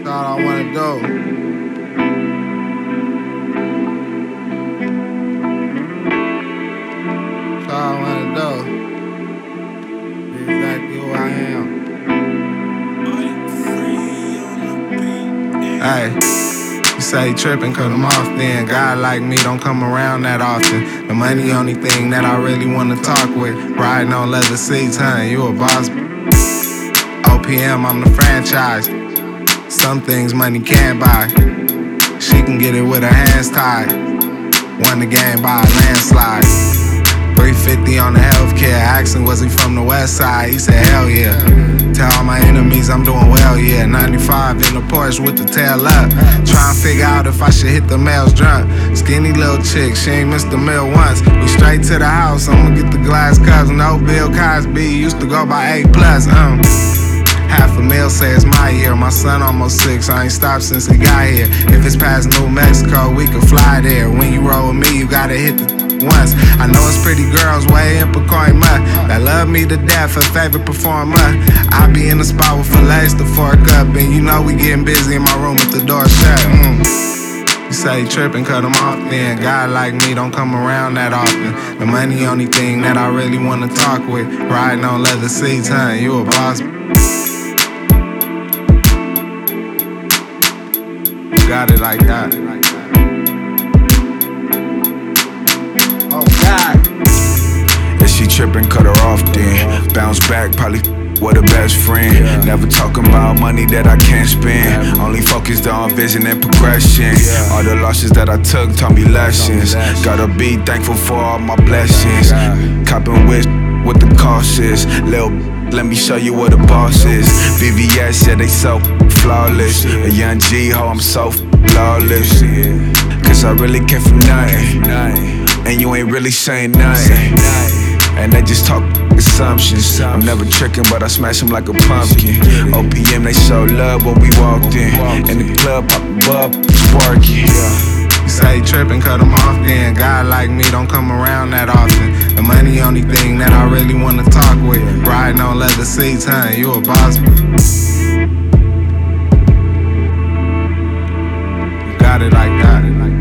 all I wanna do. That's all I wanna do. Be exactly who I am. Hey, you say trippin', cut them off then. God like me don't come around that often. The money only thing that I really wanna talk with. Riding on leather seats, huh? You a boss. OPM, I'm the franchise. Some things money can't buy. She can get it with her hands tied. Won the game by a landslide. 350 on the healthcare. Asking was he from the west side? He said hell yeah. Tell all my enemies I'm doing well, yeah. 95 in the Porsche with the tail up. Trying to figure out if I should hit the males drunk. Skinny little chick, she ain't missed the meal once. We straight to the house, I'ma get the glass cups. No Bill Cosby used to go by A+. Half a meal say it's my year. My son almost 6, I ain't stopped since he got here. If it's past New Mexico, we can fly there. When you roll with me, you gotta hit the once. I know it's pretty girls way in Pacoima that love me to death, her favorite performer. I be in the spot with fillets to fork up, and you know we getting busy in my room with the door shut. You say trippin', cut them off then. God like me don't come around that often. The money only thing that I really wanna talk with. Riding on leather seats, huh? You a boss. Got it like that. Oh God. If she trippin', cut her off then. Bounce back, probably with her best friend. Never talking about money that I can't spend. Only focused on vision and progression. All the losses that I took taught me lessons. Gotta be thankful for all my blessings. Copping with the cost is. Lil', let me show you what the boss is. VVS said they so flawless. A young G, ho, I'm so flawless. Cause I really came from nothing, and you ain't really saying nothing. And they just talk assumptions. I'm never tricking, but I smash them like a pumpkin. OPM, they show love when we walked in the club, pop up, sparky. You say trippin', cut them off then. God like me don't come around that often. The money only thing that I really wanna talk with. Riding on leather seats, huh? You a boss. You got it like that.